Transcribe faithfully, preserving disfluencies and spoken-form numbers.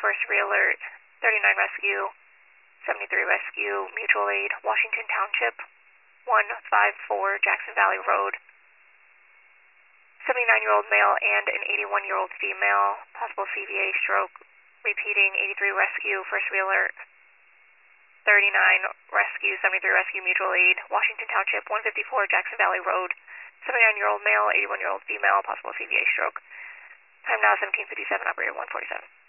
first realert, thirty-nine rescue, seventy-three rescue, mutual aid, Washington Township, one five four Jackson Valley Road. seventy-nine-year-old male and an eighty-one-year-old female, possible C V A stroke. Repeating, eighty-three rescue, first realert, thirty-nine rescue, seventy-three rescue, mutual aid, Washington Township, one fifty-four Jackson Valley Road. seventy-nine-year-old male, eighty-one-year-old female, possible C V A stroke. Time now seventeen fifty-seven, operator one forty-seven.